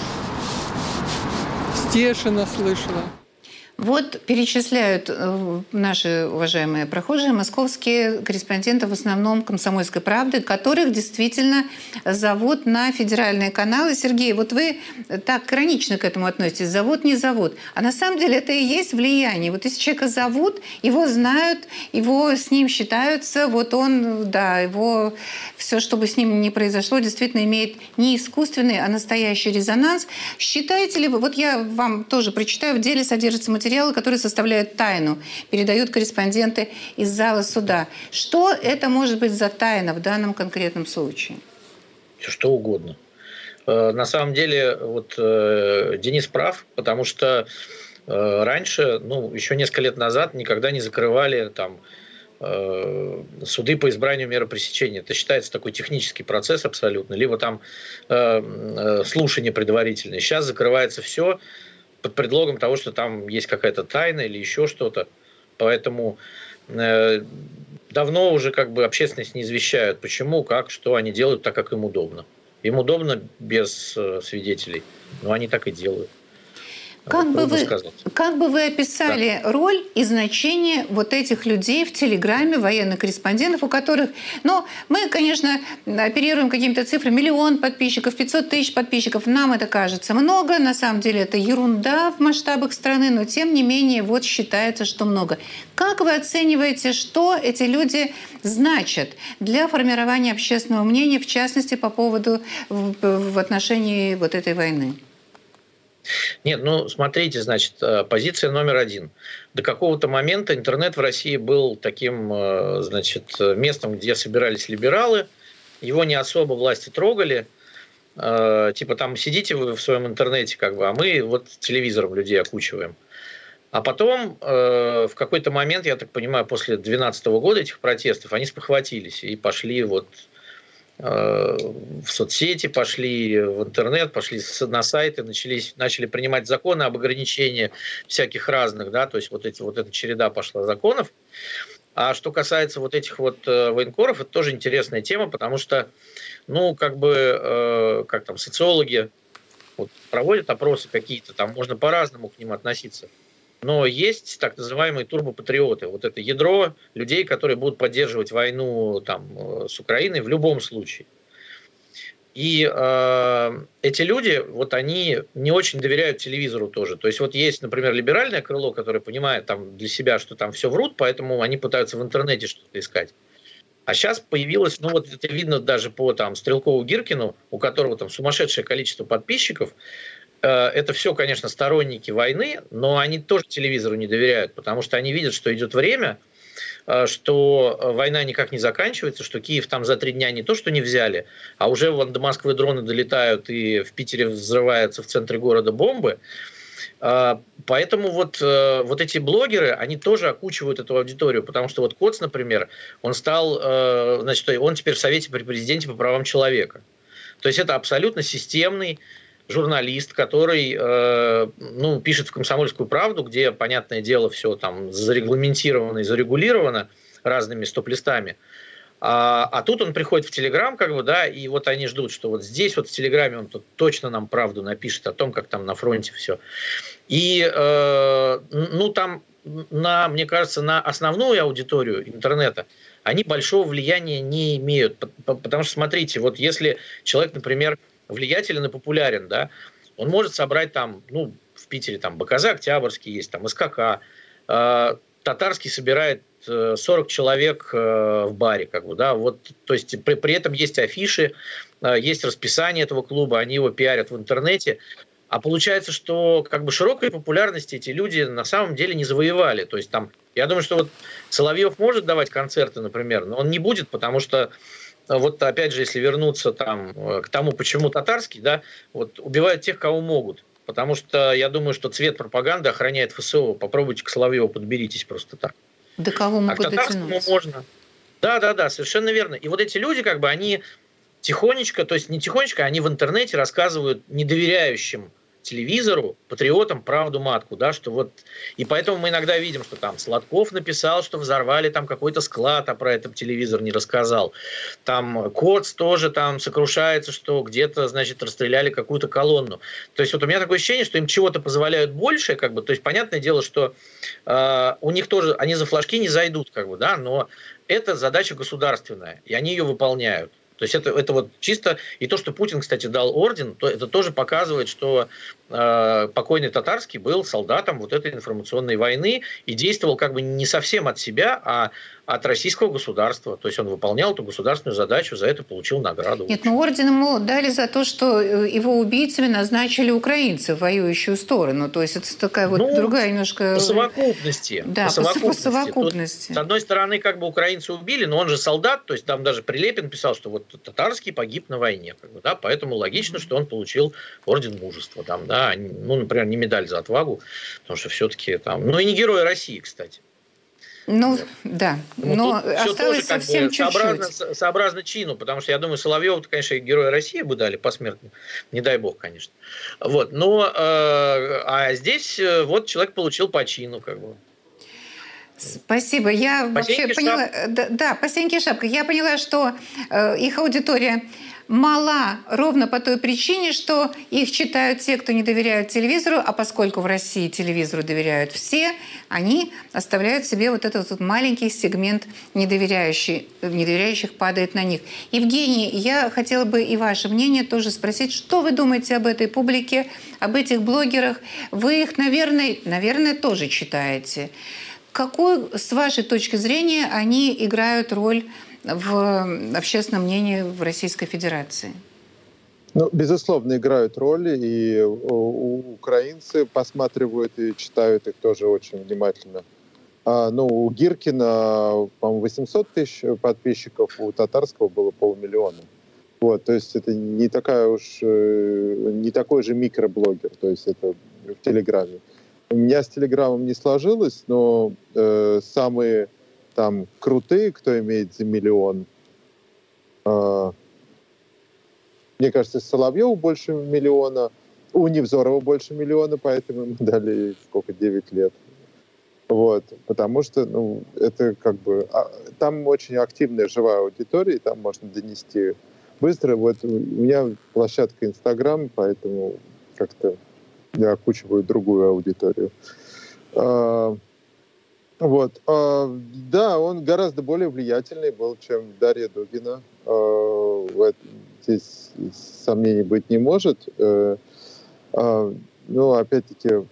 V: Стешина слышала.
A: Вот перечисляют наши уважаемые прохожие московские корреспонденты, в основном «Комсомольской правды», которых действительно зовут на федеральные каналы. Сергей, вот вы так иронично к этому относитесь. Зовут, не зовут. А на самом деле это и есть влияние. Вот если человека зовут, его знают, с ним считаются, вот он, да, его все, что бы с ним ни произошло, действительно имеет не искусственный, а настоящий резонанс. Считаете ли вы, вот я вам тоже прочитаю, в деле содержится материалы, которые составляют тайну, передают корреспонденты из зала суда. Что это может быть за тайна в данном конкретном случае?
J: Что угодно. На самом деле, вот Денис прав, потому что раньше, еще несколько лет назад, никогда не закрывали там суды по избранию меры пресечения. Это считается такой технический процесс абсолютно. Либо там слушание предварительное. Сейчас закрывается все под предлогом того, что там есть какая-то тайна или еще что-то. Поэтому давно уже общественность не извещают, почему, как, что они делают так, как им удобно. Им удобно без свидетелей, но они так и делают.
A: Как бы вы описали роль и значение вот этих людей в Телеграме, военных корреспондентов, у которых... мы, конечно, оперируем какими-то цифрами. 1 миллион подписчиков, 500 тысяч подписчиков. Нам это кажется много. На самом деле это ерунда в масштабах страны, но тем не менее вот считается, что много. Как вы оцениваете, что эти люди значат для формирования общественного мнения, в частности, по поводу в отношении вот этой войны?
J: Нет, смотрите, значит, позиция номер 1. До какого-то момента интернет в России был таким, местом, где собирались либералы, его не особо власти трогали, типа там сидите вы в своем интернете, а мы вот телевизором людей окучиваем. А потом, в какой-то момент, я так понимаю, после 2012 года этих протестов, они спохватились и пошли в соцсети, пошли в интернет, пошли на сайты, начали принимать законы об ограничении всяких разных, да, то есть вот эта череда пошла законов. А что касается вот этих военкоров, это тоже интересная тема, потому что, социологи Вот проводят опросы какие-то, там можно по-разному к ним относиться. Но есть так называемые турбопатриоты. Вот это ядро людей, которые будут поддерживать войну там, с Украиной в любом случае. И эти люди, вот они не очень доверяют телевизору тоже. То есть вот есть, например, либеральное крыло, которое понимает там, для себя, что там все врут, поэтому они пытаются в интернете что-то искать. А сейчас появилось, ну вот это видно даже по там, Стрелкову-Гиркину, у которого там сумасшедшее количество подписчиков. Это все, конечно, сторонники войны, но они тоже телевизору не доверяют, потому что они видят, что идет время, что война никак не заканчивается, что Киев там за 3 дня не то, что не взяли, а уже вон до Москвы дроны долетают, и в Питере взрываются в центре города бомбы. Поэтому вот эти блогеры, они тоже окучивают эту аудиторию, потому что вот Коц, например, он стал, значит, он теперь в Совете при президенте по правам человека. То есть это абсолютно системный журналист, который пишет в «Комсомольскую правду», где, понятное дело, все там зарегламентировано и зарегулировано разными стоп-листами. А тут он приходит в Телеграм, как бы, да, и вот они ждут, что вот здесь вот в Телеграме он точно нам правду напишет о том, как там на фронте все. И, там, мне кажется, на основную аудиторию интернета они большого влияния не имеют. Потому что, смотрите, вот если человек, например, влиятелен и популярен, да, он может собрать там, в Питере там БКЗ Октябрьский есть, там СКК, Татарский собирает 40 человек в баре, как бы, да, вот, то есть при этом есть афиши, есть расписание этого клуба, они его пиарят в интернете, а получается, что как бы широкой популярности эти люди на самом деле не завоевали, то есть там, я думаю, что вот Соловьев может давать концерты, например, но он не будет, потому что вот опять же, если вернуться там к тому, почему Татарский, да, вот убивают тех, кого могут. Потому что я думаю, что цвет пропаганды охраняет ФСО. Попробуйте к Соловьеву подберитесь просто так.
A: До кого могут
J: дотянуться? Можно. Да, совершенно верно. И вот эти люди, как бы, они тихонечко, то есть не тихонечко, они в интернете рассказывают недоверяющим телевизору, патриотам правду матку, да, что вот, и поэтому мы иногда видим, что там Сладков написал, что взорвали там какой-то склад, а про это телевизор не рассказал. Там Коц тоже там сокрушается, что где-то, значит, расстреляли какую-то колонну. То есть вот у меня такое ощущение, что им чего-то позволяют больше, как бы, то есть понятное дело, что у них тоже, они за флажки не зайдут, как бы, да, но это задача государственная, и они ее выполняют. То есть это вот чисто... И то, что Путин, кстати, дал орден, то это тоже показывает, что покойный Татарский был солдатом вот этой информационной войны и действовал как бы не совсем от себя, а от российского государства. То есть он выполнял эту государственную задачу, за это получил награду.
A: Нет, но орден ему дали за то, что его убийцами назначили украинцы в воюющую сторону. То есть это такая вот другая немножко...
J: По совокупности.
A: Да, по совокупности.
J: Тут, с одной стороны, как бы украинцы убили, но он же солдат, то есть там даже Прилепин писал, что вот Татарский погиб на войне. Как бы, да, поэтому логично, что он получил орден мужества. Там, да, например, не медаль за отвагу, потому что все-таки там... Ну и не герой России, кстати.
A: Да. Но осталось совсем чуть-чуть.
J: Сообразно чину, потому что я думаю, Соловьеву, конечно, и героя России бы дали посмертно. Не дай бог, конечно. Вот. Но а здесь вот человек получил по чину, как бы.
A: Спасибо. Я вообще поняла... Да, по сеньке шапка. Я поняла, что их аудитория мала ровно по той причине, что их читают те, кто не доверяют телевизору, а поскольку в России телевизору доверяют все, они оставляют себе вот этот вот маленький сегмент недоверяющих падает на них. Евгений, я хотела бы и ваше мнение тоже спросить, что вы думаете об этой публике, об этих блогерах? Вы их, наверное, тоже читаете. Какую, с вашей точки зрения, они играют роль в общественном мнении в Российской Федерации?
K: Безусловно, играют роль, и украинцы посматривают и читают их тоже очень внимательно. У Гиркина, по-моему, 800 тысяч подписчиков, у Татарского было 500 000. Вот, то есть это не такой же микроблогер, то есть это в Телеграме. У меня с Телеграмом не сложилось, но самые там крутые, кто имеет за 1 000 000, мне кажется, Соловьеву больше 1 миллиона, у Невзорова больше 1 миллиона, поэтому ему дали 9 лет. Вот, потому что, это как бы... Там очень активная, живая аудитория, и там можно донести быстро. Вот у меня площадка Инстаграм, поэтому как-то окучивают другую аудиторию. Вот. Да, он гораздо более влиятельный был, чем Дарья Дугина. Здесь сомнений быть не может. Ну, опять-таки,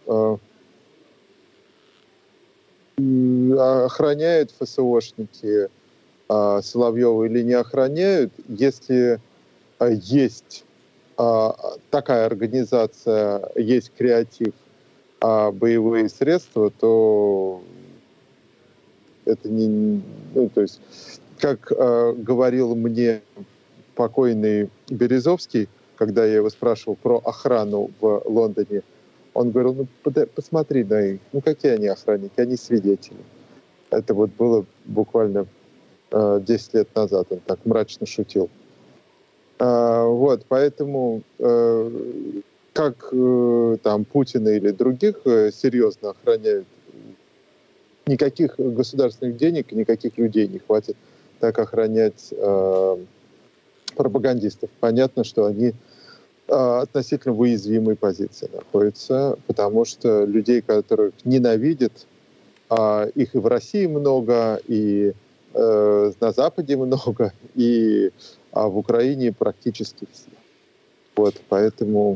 K: охраняют ФСОшники Соловьева или не охраняют, если есть такая организация, есть креатив, боевые средства, то это не... Ну, то есть, как говорил мне покойный Березовский, когда я его спрашивал про охрану в Лондоне, он говорил, ну, посмотри на их, ну, какие они охранники, они свидетели. Это вот было буквально 10 лет назад, он так мрачно шутил. Вот, поэтому как там Путина или других серьезно охраняют, никаких государственных денег, никаких людей не хватит так охранять пропагандистов. Понятно, что они относительно в уязвимой позиции находятся, потому что людей, которых ненавидят, их и в России много, и на Западе много, и в Украине практически все. Вот, поэтому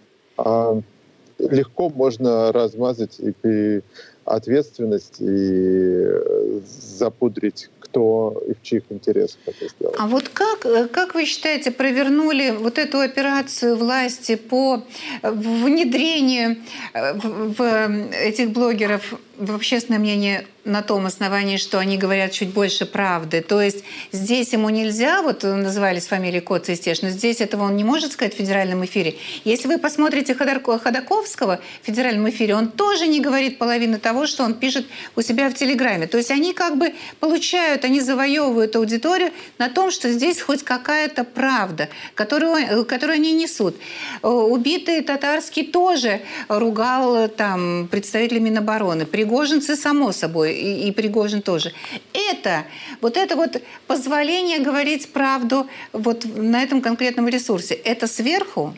K: легко можно размазать и ответственность и запудрить, кто и в чьих интересах это сделал.
A: А вот как вы считаете, провернули вот эту операцию власти по внедрению в этих блогеров в общественное мнение на том основании, что они говорят чуть больше правды? То есть здесь ему нельзя, вот назывались фамилии Коца и Стешина, здесь этого он не может сказать в федеральном эфире. Если вы посмотрите Ходаковского в федеральном эфире, он тоже не говорит половины того, что он пишет у себя в Телеграме. То есть они как бы получают, они завоевывают аудиторию на том, что здесь хоть какая-то правда, которую они несут. Убитый Татарский тоже ругал там представителей Минобороны. Пригожинцы, само собой, и Пригожин тоже. Это вот позволение говорить правду вот на этом конкретном ресурсе, это сверху?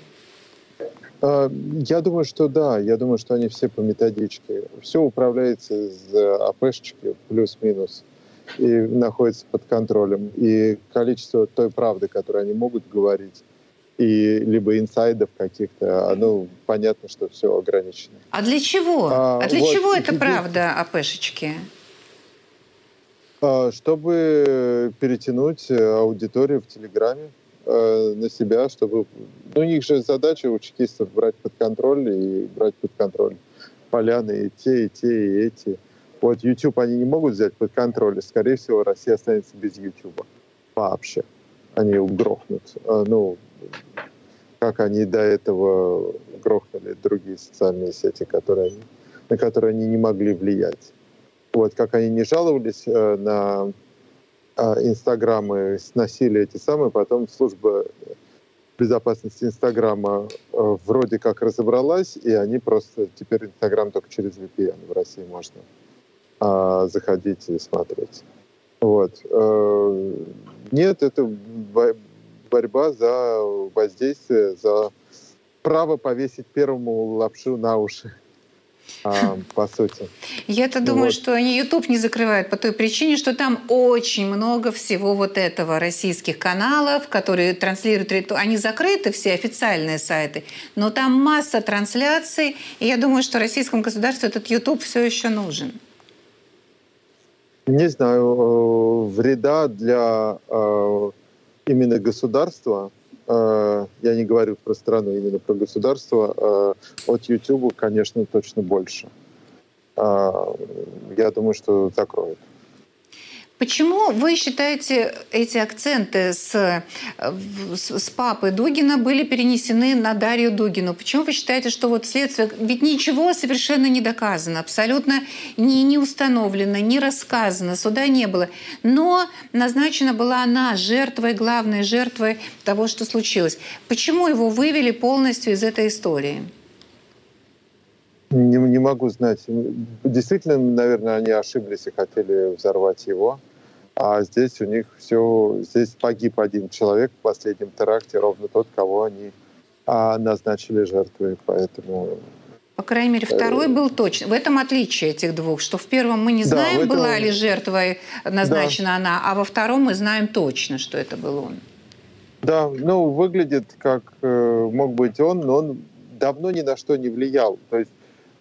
K: Я думаю, что да. Я думаю, что они все по методичке. Все управляется из АПшечки плюс-минус и находится под контролем. И количество той правды, которую они могут говорить, и либо инсайдов каких-то, оно понятно, что все ограничено.
A: А для чего? Для чего это правда АПшечки?
K: Чтобы перетянуть аудиторию в Телеграме на себя, чтобы... Ну, у них же задача у чекистов брать под контроль и брать под контроль поляны и те, и эти. Вот YouTube они не могут взять под контроль, и, скорее всего, Россия останется без YouTube вообще. Они его грохнут. Ну, как они до этого грохнули другие социальные сети, на которые они не могли влиять. Вот, как они не жаловались на Инстаграм и сносили эти самые, потом служба безопасности Инстаграма вроде как разобралась, и они просто... Теперь Инстаграм только через VPN в России можно заходить и смотреть. Вот. Нет, это борьба за воздействие, за право повесить первому лапшу на уши, по сути.
A: Я-то думаю, что они YouTube не закрывают по той причине, что там очень много всего вот этого, российских каналов, которые транслируют, они закрыты, все официальные сайты, но там масса трансляций, и я думаю, что российскому государству этот YouTube все еще нужен.
K: Не знаю, вреда для именно государства, я не говорю про страну, именно про государство, от YouTube, конечно, точно больше. Я думаю, что закроют.
A: Почему вы считаете, эти акценты с папы Дугина были перенесены на Дарью Дугину? Почему вы считаете, что вот следствие... Ведь ничего совершенно не доказано, абсолютно не установлено, не рассказано, суда не было. Но назначена была она жертвой, главной жертвой того, что случилось. Почему его вывели полностью из этой истории?
K: Не могу знать. Действительно, наверное, они ошиблись и хотели взорвать его. А здесь у них все... Здесь погиб один человек в последнем теракте, ровно тот, кого они назначили жертвой, поэтому...
A: По крайней мере, второй был точно. В этом отличие этих двух, что в первом мы не знаем, была ли жертвой назначена она, а во втором мы знаем точно, что это был он.
K: Да, выглядит как мог быть он, но он давно ни на что не влиял. То есть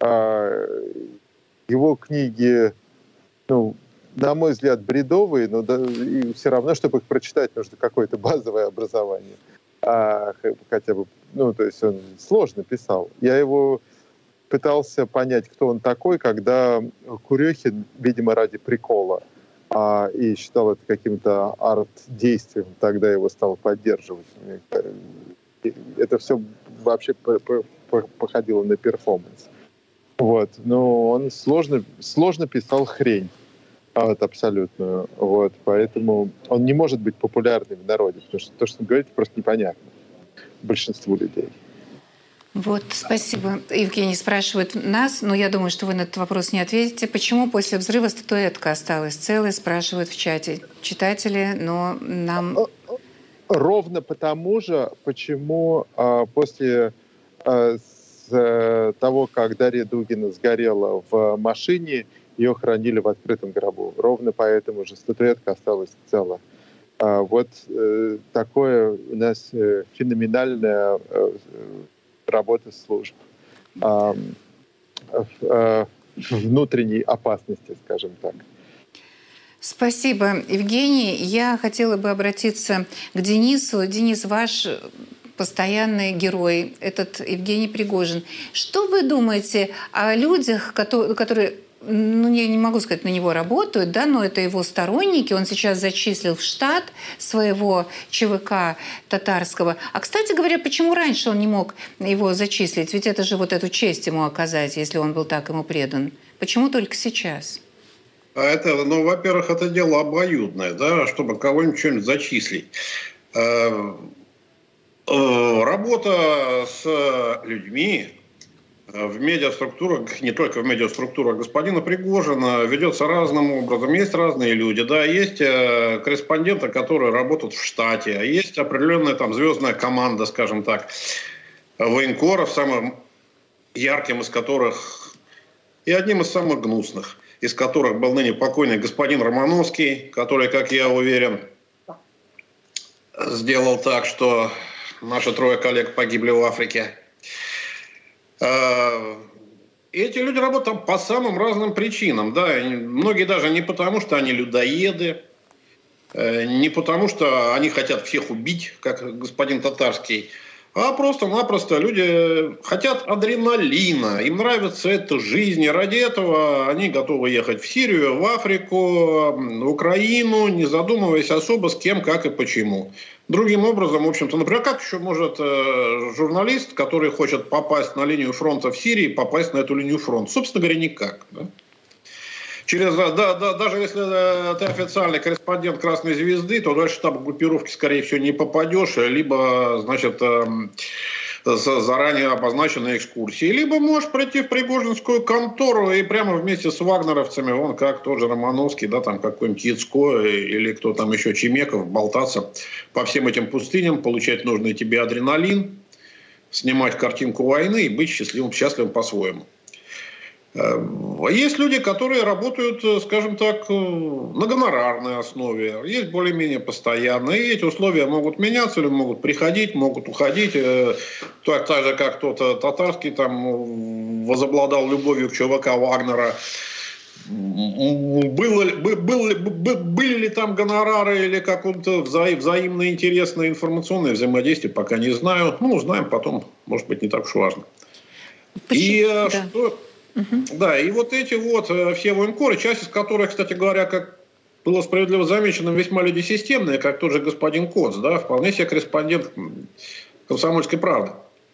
K: его книги, на мой взгляд, бредовые, но и все равно, чтобы их прочитать, нужно какое-то базовое образование. Хотя бы, то есть он сложно писал. Я его пытался понять, кто он такой, когда Курехин, видимо, ради прикола, и считал это каким-то арт-действием, тогда его стал поддерживать. Это все вообще походило на перформанс. Вот. Но он сложно писал хрень. Абсолютно. Вот. Поэтому он не может быть популярным в народе, потому что то, что он говорит, просто непонятно большинству людей.
A: Вот, спасибо. Евгений спрашивает нас, но я думаю, что вы на этот вопрос не ответите. Почему после взрыва статуэтка осталась целой, спрашивают в чате читатели, но нам...
K: Ровно потому же, почему после того, как Дарья Дугина сгорела в машине, ее хранили в открытом гробу. Ровно поэтому же статуэтка осталась цела. Вот такое у нас феноменальная работа служб внутренней опасности, скажем так.
A: Спасибо, Евгений. Я хотела бы обратиться к Денису. Денис, ваш постоянный герой, этот Евгений Пригожин. Что вы думаете о людях, которые... я не могу сказать, на него работают, да, но это его сторонники. Он сейчас зачислил в штат своего ЧВК татарского. А, кстати говоря, почему раньше он не мог его зачислить? Ведь это же вот эту честь ему оказать, если он был так ему предан. Почему только сейчас?
M: Во-первых, это дело обоюдное, да, чтобы кого-нибудь что-нибудь зачислить. Работа с людьми в медиаструктурах, не только в медиаструктурах господина Пригожина, ведется разным образом. Есть разные люди, да, есть корреспонденты, которые работают в штате, а есть определенная там звездная команда, скажем так, военкоров, самым ярким из которых и одним из самых гнусных, из которых был ныне покойный господин Романовский, который, как я уверен, сделал так, что наши 3 коллег погибли в Африке. Эти люди работают там по самым разным причинам. Да. Многие даже не потому, что они людоеды, не потому, что они хотят всех убить, как господин Татарский, а просто-напросто люди хотят адреналина, им нравится эта жизнь, и ради этого они готовы ехать в Сирию, в Африку, в Украину, не задумываясь особо с кем, как и почему. Другим образом, в общем-то, например, как еще может журналист, который хочет попасть на линию фронта в Сирии, попасть на эту линию фронта? Собственно говоря, никак. Да? Даже если ты официальный корреспондент Красной Звезды, то дальше штаба группировки, скорее всего, не попадешь, либо, значит, заранее обозначенные экскурсии, либо можешь прийти в Пригожинскую контору и прямо вместе с вагнеровцами, вон как тот же Романовский, да, там какой-нибудь Яцко или кто там еще, Чемеков, болтаться по всем этим пустыням, получать нужный тебе адреналин, снимать картинку войны и быть счастливым по-своему. Есть люди, которые работают, скажем так, на гонорарной основе, есть более-менее постоянные, и эти условия могут меняться, или могут приходить, могут уходить, так же, как кто-то Татарский там возобладал любовью к ЧВК Вагнера. Были ли там гонорары или какое-то взаимно интересное информационное взаимодействие, пока не знаю. Узнаем потом, может быть, не так уж важно. Да, и вот эти вот все военкоры, часть из которых, кстати говоря, как было справедливо замечено, весьма люди системные, как тот же господин Коц, да, вполне себе корреспондент «Комсомольской правды».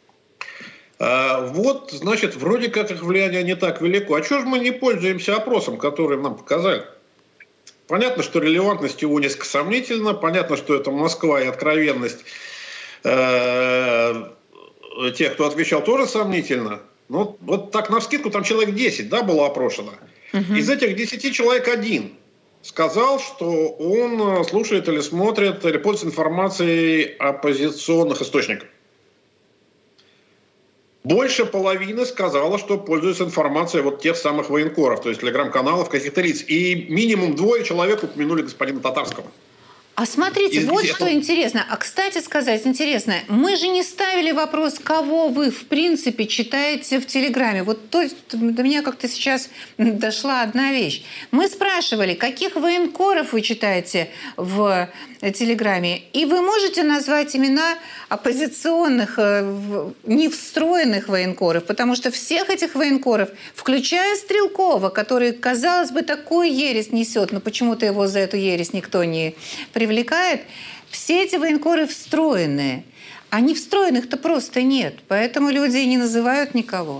M: Вот, значит, вроде как их влияние не так велико. А чего же мы не пользуемся опросом, который нам показали? Понятно, что релевантность его несколько сомнительна, понятно, что это Москва и откровенность тех, кто отвечал, тоже сомнительно. Ну, вот так навскидку там человек 10, да, было опрошено. Из этих 10 человек 1 сказал, что он слушает или смотрит, или пользуется информацией оппозиционных источников. Больше половины сказала, что пользуется информацией вот тех самых военкоров, то есть телеграм-каналов каких-то лиц. И минимум 2 человек упомянули господина Татарского.
A: А смотрите, вот что интересно. А, кстати сказать, интересно, мы же не ставили вопрос, кого вы, в принципе, читаете в Телеграме. Вот до меня как-то сейчас дошла одна вещь. Мы спрашивали, каких военкоров вы читаете в Телеграме, и вы можете назвать имена оппозиционных, не встроенных военкоров, потому что всех этих военкоров, включая Стрелкова, который, казалось бы, такую ересь несет, но почему-то его за эту ересь никто не привлекает, все эти военкоры встроенные. А не встроенных-то просто нет, поэтому люди и не называют никого.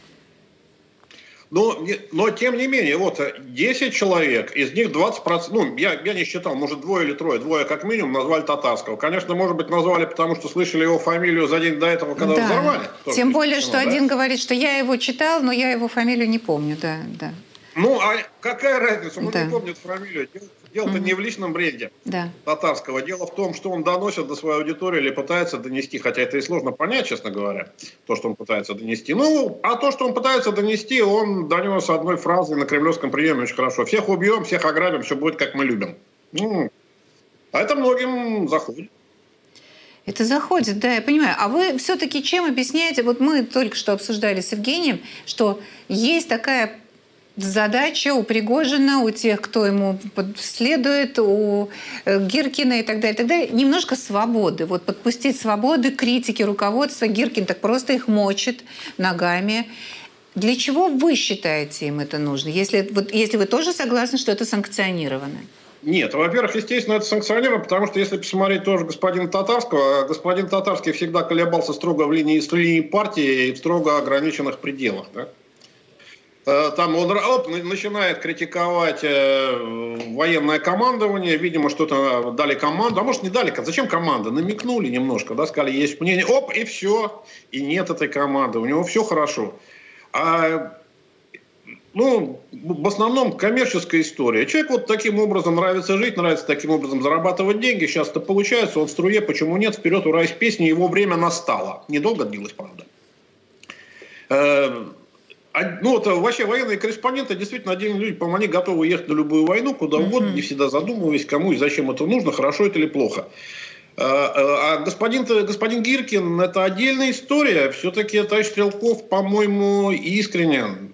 M: Но тем не менее, вот 10 человек, из них 20%, ну, я не считал, может, 2 или 3, 2 как минимум назвали Татарского. Конечно, может быть, назвали, потому что слышали его фамилию за день до этого, когда взорвали.
A: Тем более, что один говорит, что я его читал, но я его фамилию не помню, да.
M: Ну, а какая разница? Он не помнит фамилию. Дело-то не в личном бренде Татарского. Дело в том, что он доносит до своей аудитории или пытается донести, хотя это и сложно понять, честно говоря, то, что он пытается донести. Ну, а то, что он пытается донести, он донес одной фразой на кремлевском приеме очень хорошо. Всех убьем, всех ограбим, все будет, как мы любим. Ну, а это многим заходит.
A: Это заходит, да, я понимаю. А вы все-таки чем объясняете? Вот мы только что обсуждали с Евгением, что есть такая задача у Пригожина, у тех, кто ему следует, у Гиркина и так далее, немножко свободы. Вот подпустить свободы, критики, руководства. Гиркин так просто их мочит ногами. Для чего вы считаете, им это нужно? Если вы тоже согласны, что это санкционировано?
M: Нет, во-первых, естественно, это санкционировано, потому что если посмотреть тоже господина Татарского, господин Татарский всегда колебался строго в линии партии и в строго ограниченных пределах, да? Там он начинает критиковать военное командование, видимо, что-то дали команду, а может не дали, зачем команда? Намекнули немножко, да, сказали, есть мнение, и все, и нет этой команды, у него все хорошо. В основном коммерческая история. Человек вот таким образом нравится жить, нравится таким образом зарабатывать деньги, сейчас это получается, он в струе, почему нет, вперед, ура, из песни, его время настало. Недолго длилось, правда. Вообще военные корреспонденты, действительно, отдельные люди, по-моему, они готовы ехать на любую войну, куда угодно, не всегда задумываясь, кому и зачем это нужно, хорошо это или плохо. А господин Гиркин, это отдельная история. Все-таки товарищ Стрелков, по-моему, искренен.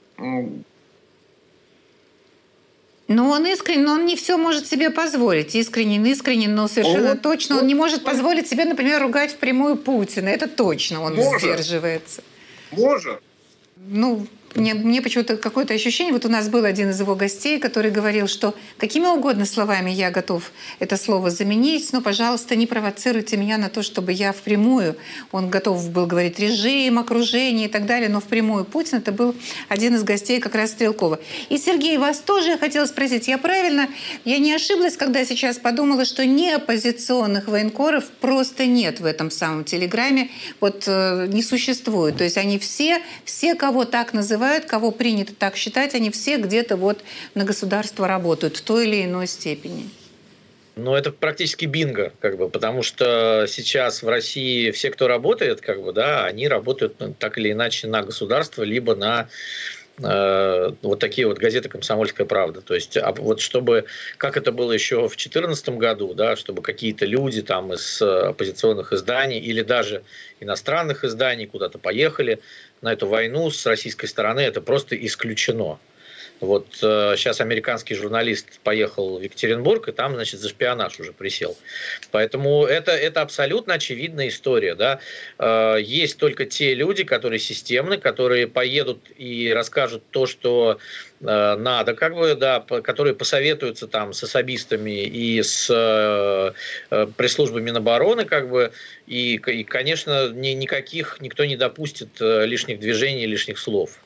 A: Он искренен, но он не все может себе позволить. Искренен, но совершенно точно он не может позволить себе, например, ругать впрямую Путина. Это точно он сдерживается.
M: Может.
A: Мне почему-то какое-то ощущение, вот у нас был один из его гостей, который говорил, что какими угодно словами я готов это слово заменить, но, пожалуйста, не провоцируйте меня на то, чтобы я впрямую, он готов был говорить режим, окружение и так далее, но впрямую Путин, это был один из гостей как раз Стрелкова. И, Сергей, вас тоже я хотела спросить, я не ошиблась, когда сейчас подумала, что неоппозиционных военкоров просто нет в этом самом Телеграме, не существует. То есть они все, кого так называют, кого принято так считать, они все где-то на государство работают в той или иной степени.
J: Это практически бинго, потому что сейчас в России все, кто работает, они работают так или иначе на государство, либо на такие газеты «Комсомольская правда». То есть, чтобы, как это было еще в 2014 году, чтобы какие-то люди там из оппозиционных изданий или даже иностранных изданий куда-то поехали на эту войну с российской стороны, это просто исключено. Сейчас американский журналист поехал в Екатеринбург, и там, за шпионаж уже присел. Поэтому это абсолютно очевидная история. Да? Есть только те люди, которые системны, которые поедут и расскажут то, что надо, которые посоветуются там с особистами и с пресс-службой Минобороны, и, конечно, никто не допустит лишних движений, лишних слов.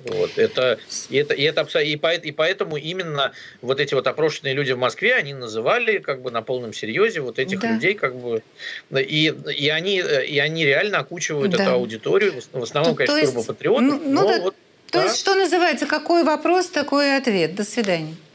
J: И поэтому именно эти опрошенные люди в Москве, они называли на полном серьезе этих людей, и они реально окучивают эту аудиторию, в основном, конечно, турбопатриотов.
A: То есть, что называется, какой вопрос, такой ответ. До свидания.